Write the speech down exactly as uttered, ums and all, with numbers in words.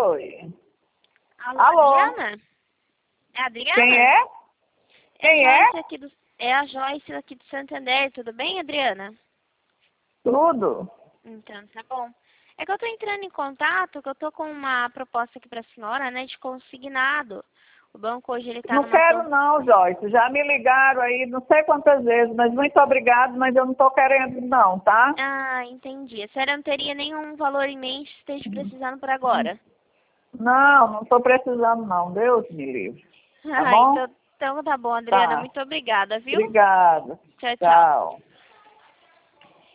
Oi. Alô, Alô? Adriana? É a Adriana? Quem é? Quem é? A é? Joyce aqui do, é a Joyce aqui do Santander. Tudo bem, Adriana? Tudo. Então, tá bom. É que eu tô entrando em contato, que eu tô com uma proposta aqui pra senhora, né, de consignado. O banco hoje, ele tá Não numa... quero pro- não, Joyce. Já me ligaram aí não sei quantas vezes, mas muito obrigado, mas eu não estou querendo não, tá? Ah, entendi. A senhora não teria nenhum valor em mente que esteja precisando por agora? Não, não estou precisando não. Deus me livre. Tá Ah, bom? então, então tá bom, Adriana. Tá. Muito obrigada, viu? Obrigada. Tchau, tchau. Tchau.